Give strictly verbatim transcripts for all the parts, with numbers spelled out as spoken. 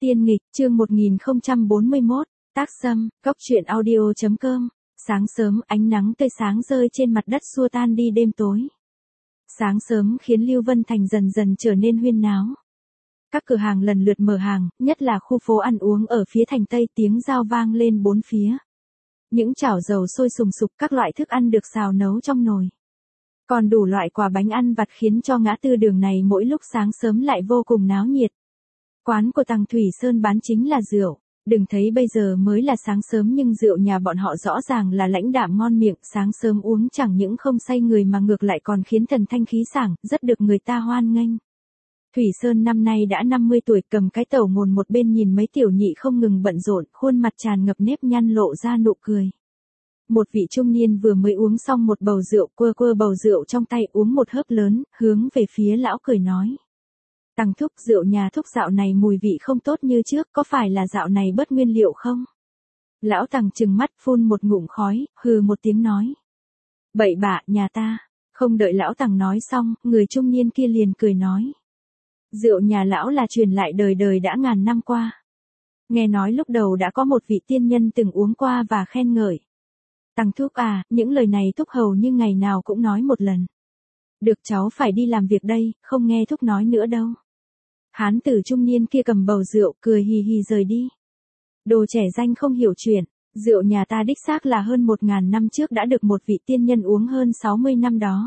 Tiên nghịch, chương một nghìn không trăm bốn mươi mốt, tác xâm, góc truyện audio.com. Sáng sớm, ánh nắng tươi sáng rơi trên mặt đất xua tan đi đêm tối. Sáng sớm khiến Lưu Vân Thành dần dần trở nên huyên náo. Các cửa hàng lần lượt mở hàng, nhất là khu phố ăn uống ở phía thành Tây, tiếng dao vang lên bốn phía. Những chảo dầu sôi sùng sục, các loại thức ăn được xào nấu trong nồi. Còn đủ loại quà bánh ăn vặt khiến cho ngã tư đường này mỗi lúc sáng sớm lại vô cùng náo nhiệt. Quán của Tằng Thủy Sơn bán chính là rượu, đừng thấy bây giờ mới là sáng sớm nhưng rượu nhà bọn họ rõ ràng là lãnh đạm ngon miệng, sáng sớm uống chẳng những không say người mà ngược lại còn khiến thần thanh khí sảng, rất được người ta hoan nghênh. Thủy Sơn năm nay đã năm mươi tuổi, cầm cái tẩu ngồn một bên nhìn mấy tiểu nhị không ngừng bận rộn, khuôn mặt tràn ngập nếp nhăn lộ ra nụ cười. Một vị trung niên vừa mới uống xong một bầu rượu, quơ quơ bầu rượu trong tay uống một hớp lớn, hướng về phía lão cười nói. Tằng thúc, rượu nhà thúc dạo này mùi vị không tốt như trước, có phải là dạo này bớt nguyên liệu không? Lão Tằng trừng mắt phun một ngụm khói, hừ một tiếng nói. Bậy bạ, nhà ta. Không đợi lão Tằng nói xong, người trung niên kia liền cười nói. Rượu nhà lão là truyền lại đời đời đã ngàn năm qua. Nghe nói lúc đầu đã có một vị tiên nhân từng uống qua và khen ngợi. Tằng thúc à, những lời này thúc hầu như ngày nào cũng nói một lần. Được, cháu phải đi làm việc đây, không nghe thúc nói nữa đâu. Hán tử trung niên kia cầm bầu rượu, cười hì hì rời đi. Đồ trẻ danh không hiểu chuyện, rượu nhà ta đích xác là hơn một ngàn năm trước đã được một vị tiên nhân uống hơn sáu mươi năm đó.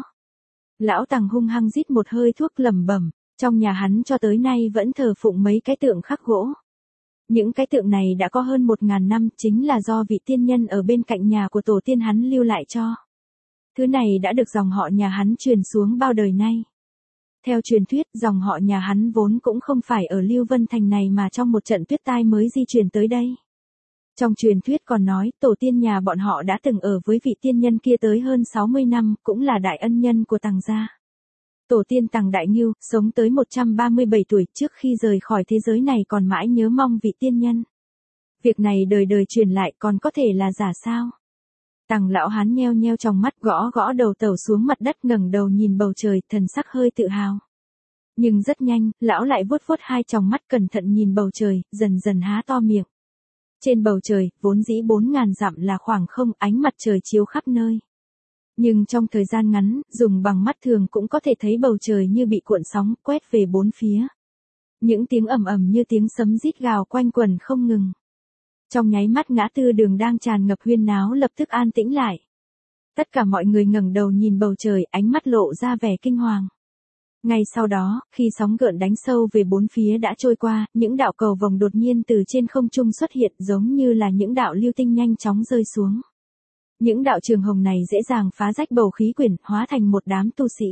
Lão Tằng hung hăng rít một hơi thuốc lẩm bẩm, trong nhà hắn cho tới nay vẫn thờ phụng mấy cái tượng khắc gỗ. Những cái tượng này đã có hơn một ngàn năm, chính là do vị tiên nhân ở bên cạnh nhà của tổ tiên hắn lưu lại cho. Thứ này đã được dòng họ nhà hắn truyền xuống bao đời nay. Theo truyền thuyết, dòng họ nhà hắn vốn cũng không phải ở Lưu Vân Thành này mà trong một trận tuyết tai mới di chuyển tới đây. Trong truyền thuyết còn nói, tổ tiên nhà bọn họ đã từng ở với vị tiên nhân kia tới hơn sáu mươi năm, cũng là đại ân nhân của Tằng gia. Tổ tiên Tằng Đại Ngưu, sống tới một trăm ba mươi bảy tuổi, trước khi rời khỏi thế giới này còn mãi nhớ mong vị tiên nhân. Việc này đời đời truyền lại, còn có thể là giả sao? Tằng lão hán nheo nheo trong mắt, gõ gõ đầu tẩu xuống mặt đất, ngẩng đầu nhìn bầu trời, thần sắc hơi tự hào. Nhưng rất nhanh, lão lại vuốt vuốt hai tròng mắt, cẩn thận nhìn bầu trời, dần dần há to miệng. Trên bầu trời, vốn dĩ bốn ngàn dặm là khoảng không, ánh mặt trời chiếu khắp nơi. Nhưng trong thời gian ngắn, dùng bằng mắt thường cũng có thể thấy bầu trời như bị cuộn sóng, quét về bốn phía. Những tiếng ầm ầm như tiếng sấm rít gào quanh quẩn không ngừng. Trong nháy mắt ngã tư đường đang tràn ngập huyên náo lập tức an tĩnh lại. Tất cả mọi người ngẩng đầu nhìn bầu trời, ánh mắt lộ ra vẻ kinh hoàng. Ngay sau đó, khi sóng gợn đánh sâu về bốn phía đã trôi qua, những đạo cầu vồng đột nhiên từ trên không trung xuất hiện, giống như là những đạo lưu tinh nhanh chóng rơi xuống. Những đạo trường hồng này dễ dàng phá rách bầu khí quyển, hóa thành một đám tu sĩ.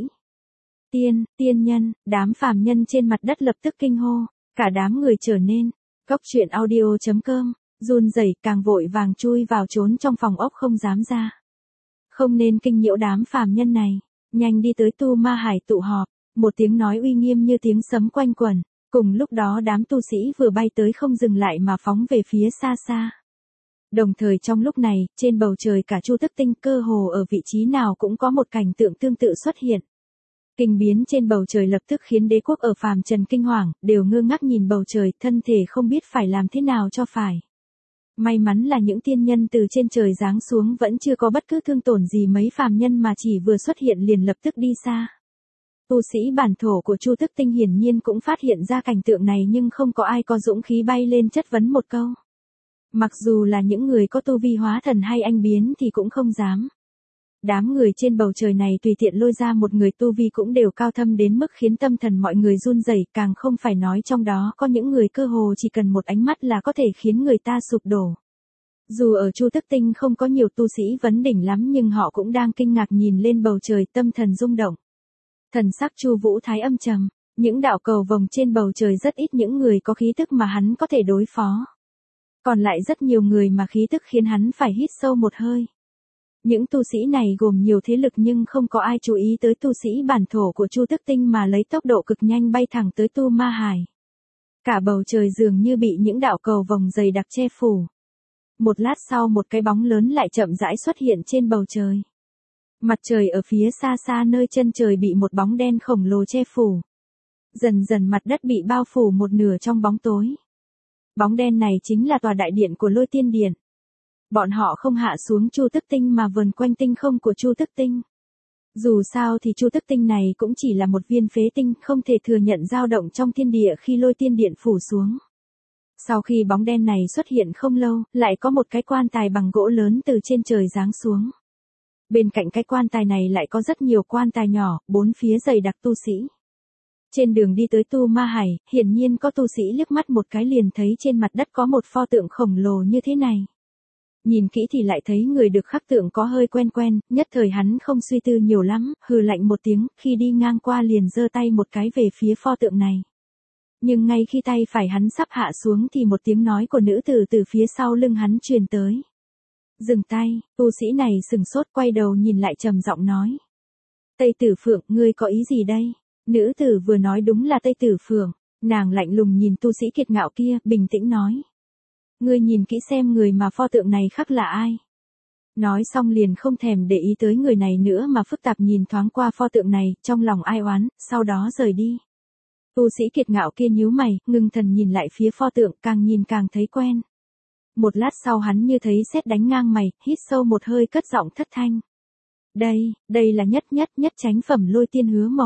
Tiên, tiên nhân, đám phàm nhân trên mặt đất lập tức kinh hô, cả đám người trở nên, góc truyện audio.com. Run rẩy, càng vội vàng chui vào trốn trong phòng ốc không dám ra. Không nên kinh nhiễu đám phàm nhân này, nhanh đi tới Tu Ma Hải tụ họp, một tiếng nói uy nghiêm như tiếng sấm quanh quẩn, cùng lúc đó đám tu sĩ vừa bay tới không dừng lại mà phóng về phía xa xa. Đồng thời trong lúc này, trên bầu trời cả Chu Tức Tinh, cơ hồ ở vị trí nào cũng có một cảnh tượng tương tự xuất hiện. Kinh biến trên bầu trời lập tức khiến đế quốc ở phàm trần kinh hoàng, đều ngơ ngác nhìn bầu trời, thân thể không biết phải làm thế nào cho phải. May mắn là những tiên nhân từ trên trời giáng xuống vẫn chưa có bất cứ thương tổn gì mấy phàm nhân mà chỉ vừa xuất hiện liền lập tức đi xa. Tu sĩ bản thổ của Chu Tức Tinh hiển nhiên cũng phát hiện ra cảnh tượng này nhưng không có ai có dũng khí bay lên chất vấn một câu. Mặc dù là những người có tu vi hóa thần hay anh biến thì cũng không dám. Đám người trên bầu trời này tùy tiện lôi ra một người tu vi cũng đều cao thâm đến mức khiến tâm thần mọi người run rẩy, càng không phải nói trong đó có những người cơ hồ chỉ cần một ánh mắt là có thể khiến người ta sụp đổ. Dù ở Chu Tức Tinh không có nhiều tu sĩ vấn đỉnh lắm nhưng họ cũng đang kinh ngạc nhìn lên bầu trời, tâm thần rung động. Thần sắc Chu Vũ Thái âm trầm, những đạo cầu vồng trên bầu trời rất ít những người có khí tức mà hắn có thể đối phó. Còn lại rất nhiều người mà khí tức khiến hắn phải hít sâu một hơi. Những tu sĩ này gồm nhiều thế lực nhưng không có ai chú ý tới tu sĩ bản thổ của Chu Tức Tinh mà lấy tốc độ cực nhanh bay thẳng tới Tu Ma Hải. Cả bầu trời dường như bị những đạo cầu vồng dày đặc che phủ. Một lát sau một cái bóng lớn lại chậm rãi xuất hiện trên bầu trời. Mặt trời ở phía xa xa nơi chân trời bị một bóng đen khổng lồ che phủ. Dần dần mặt đất bị bao phủ một nửa trong bóng tối. Bóng đen này chính là tòa đại điện của Lôi Tiên Điện. Bọn họ không hạ xuống Chu Tức Tinh mà vần quanh tinh không của Chu Tức Tinh. Dù sao thì Chu Tức Tinh này cũng chỉ là một viên phế tinh, không thể thừa nhận dao động trong thiên địa khi Lôi Tiên Điện phủ xuống. Sau khi bóng đen này xuất hiện không lâu, lại có một cái quan tài bằng gỗ lớn từ trên trời giáng xuống. Bên cạnh cái quan tài này lại có rất nhiều quan tài nhỏ, bốn phía dày đặc tu sĩ. Trên đường đi tới Tu Ma Hải, hiển nhiên có tu sĩ liếc mắt một cái liền thấy trên mặt đất có một pho tượng khổng lồ như thế này. Nhìn kỹ thì lại thấy người được khắc tượng có hơi quen quen, nhất thời hắn không suy tư nhiều lắm, hừ lạnh một tiếng, khi đi ngang qua liền giơ tay một cái về phía pho tượng này. Nhưng ngay khi tay phải hắn sắp hạ xuống thì một tiếng nói của nữ tử từ phía sau lưng hắn truyền tới. Dừng tay, tu sĩ này sừng sốt quay đầu nhìn lại trầm giọng nói. Tây Tử Phượng, ngươi có ý gì đây? Nữ tử vừa nói đúng là Tây Tử Phượng, nàng lạnh lùng nhìn tu sĩ kiệt ngạo kia, bình tĩnh nói. Ngươi nhìn kỹ xem người mà pho tượng này khắc là ai. Nói xong liền không thèm để ý tới người này nữa mà phức tạp nhìn thoáng qua pho tượng này, trong lòng ai oán, sau đó rời đi. Tu sĩ kiệt ngạo kia nhíu mày, ngưng thần nhìn lại phía pho tượng, càng nhìn càng thấy quen. Một lát sau hắn như thấy sét đánh ngang mày, hít sâu một hơi cất giọng thất thanh. Đây, đây là nhất nhất nhất chánh phẩm Lôi Tiên Hứa Mộc.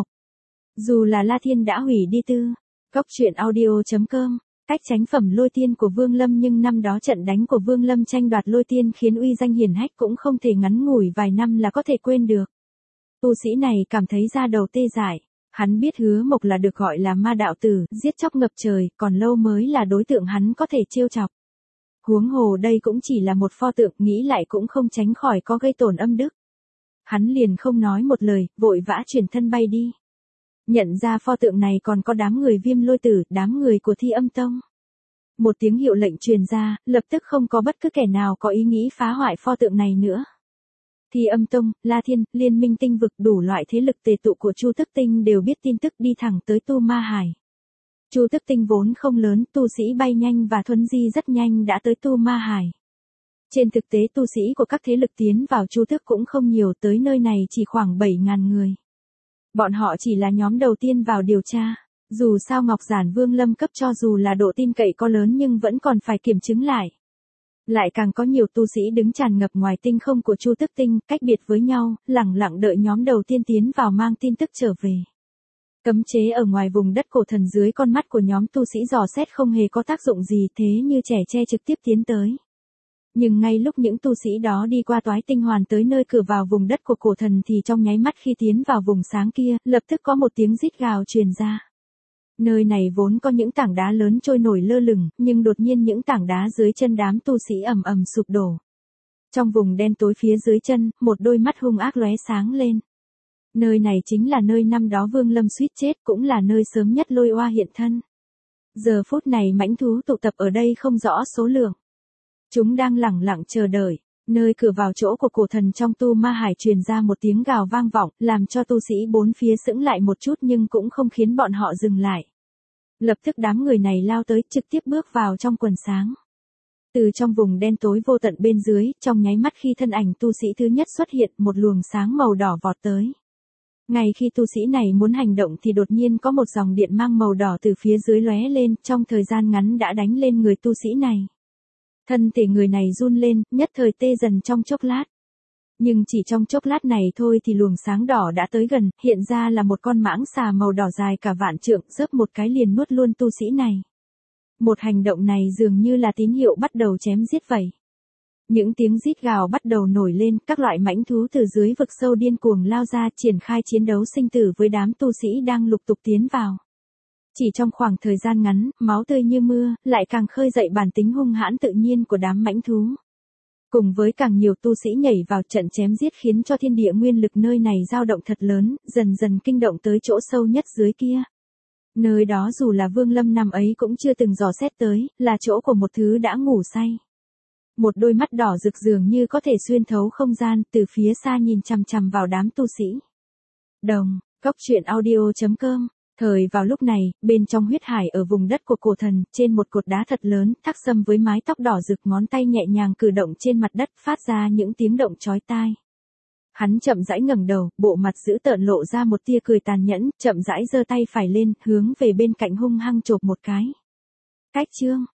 Dù là La Thiên đã hủy đi tư. Cốc truyện audio chấm com. Cách chánh phẩm Lôi Tiên của Vương Lâm, nhưng năm đó trận đánh của Vương Lâm tranh đoạt Lôi Tiên khiến uy danh hiển hách cũng không thể ngắn ngủi vài năm là có thể quên được. Tu sĩ này cảm thấy da đầu tê dại. Hắn biết Hứa Mộc là được gọi là ma đạo tử, giết chóc ngập trời, còn lâu mới là đối tượng hắn có thể trêu chọc. Huống hồ đây cũng chỉ là một pho tượng, nghĩ lại cũng không tránh khỏi có gây tổn âm đức. Hắn liền không nói một lời, vội vã chuyển thân bay đi. Nhận ra pho tượng này còn có đám người Viêm Lôi Tử, đám người của Thi Âm Tông. Một tiếng hiệu lệnh truyền ra, lập tức không có bất cứ kẻ nào có ý nghĩ phá hoại pho tượng này nữa. Thi Âm Tông, La Thiên, Liên Minh Tinh Vực, đủ loại thế lực tề tụ của Chu Tức Tinh đều biết tin tức đi thẳng tới Tu Ma Hải. Chu Tức Tinh vốn không lớn, tu sĩ bay nhanh và thuấn di rất nhanh đã tới Tu Ma Hải. Trên thực tế tu sĩ của các thế lực tiến vào Chu Tức cũng không nhiều, tới nơi này chỉ khoảng bảy ngàn người. Bọn họ chỉ là nhóm đầu tiên vào điều tra. Dù sao Ngọc Giản Vương Lâm cấp cho dù là độ tin cậy có lớn nhưng vẫn còn phải kiểm chứng lại. Lại càng có nhiều tu sĩ đứng tràn ngập ngoài tinh không của Chu Tức Tinh, cách biệt với nhau, lẳng lặng đợi nhóm đầu tiên tiến vào mang tin tức trở về. Cấm chế ở ngoài vùng đất cổ thần dưới con mắt của nhóm tu sĩ dò xét không hề có tác dụng gì, thế như trẻ tre trực tiếp tiến tới. Nhưng ngay lúc những tu sĩ đó đi qua toái tinh hoàn tới nơi cửa vào vùng đất của cổ thần thì trong nháy mắt khi tiến vào vùng sáng kia, lập tức có một tiếng rít gào truyền ra. Nơi này vốn có những tảng đá lớn trôi nổi lơ lửng, nhưng đột nhiên những tảng đá dưới chân đám tu sĩ ầm ầm sụp đổ. Trong vùng đen tối phía dưới chân, một đôi mắt hung ác lóe sáng lên. Nơi này chính là nơi năm đó Vương Lâm suýt chết, cũng là nơi sớm nhất Lôi Oa hiện thân. Giờ phút này mãnh thú tụ tập ở đây không rõ số lượng. Chúng đang lẳng lặng chờ đợi. Nơi cửa vào chỗ của cổ thần trong Tu Ma Hải truyền ra một tiếng gào vang vọng, làm cho tu sĩ bốn phía sững lại một chút nhưng cũng không khiến bọn họ dừng lại. Lập tức đám người này lao tới, trực tiếp bước vào trong quần sáng. Từ trong vùng đen tối vô tận bên dưới, trong nháy mắt khi thân ảnh tu sĩ thứ nhất xuất hiện, một luồng sáng màu đỏ vọt tới. Ngay khi tu sĩ này muốn hành động thì đột nhiên có một dòng điện mang màu đỏ từ phía dưới lóe lên, trong thời gian ngắn đã đánh lên người tu sĩ này. Thân thể người này run lên, nhất thời tê dần trong chốc lát. Nhưng chỉ trong chốc lát này thôi thì luồng sáng đỏ đã tới gần, hiện ra là một con mãng xà màu đỏ dài cả vạn trượng, rớp một cái liền nuốt luôn tu sĩ này. Một hành động này dường như là tín hiệu bắt đầu chém giết vậy. Những tiếng rít gào bắt đầu nổi lên, các loại mãnh thú từ dưới vực sâu điên cuồng lao ra, triển khai chiến đấu sinh tử với đám tu sĩ đang lục tục tiến vào. Chỉ trong khoảng thời gian ngắn, máu tươi như mưa, lại càng khơi dậy bản tính hung hãn tự nhiên của đám mãnh thú. Cùng với càng nhiều tu sĩ nhảy vào trận chém giết khiến cho thiên địa nguyên lực nơi này dao động thật lớn, dần dần kinh động tới chỗ sâu nhất dưới kia. Nơi đó dù là Vương Lâm năm ấy cũng chưa từng dò xét tới, là chỗ của một thứ đã ngủ say. Một đôi mắt đỏ rực dường như có thể xuyên thấu không gian, từ phía xa nhìn chằm chằm vào đám tu sĩ. Đồng, cốc truyện audio chấm com. Thời vào lúc này, bên trong huyết hải ở vùng đất của cổ thần, trên một cột đá thật lớn, Thác Sâm với mái tóc đỏ rực ngón tay nhẹ nhàng cử động trên mặt đất, phát ra những tiếng động chói tai. Hắn chậm rãi ngẩng đầu, bộ mặt dữ tợn lộ ra một tia cười tàn nhẫn, chậm rãi giơ tay phải lên, hướng về bên cạnh hung hăng chộp một cái. Cách chương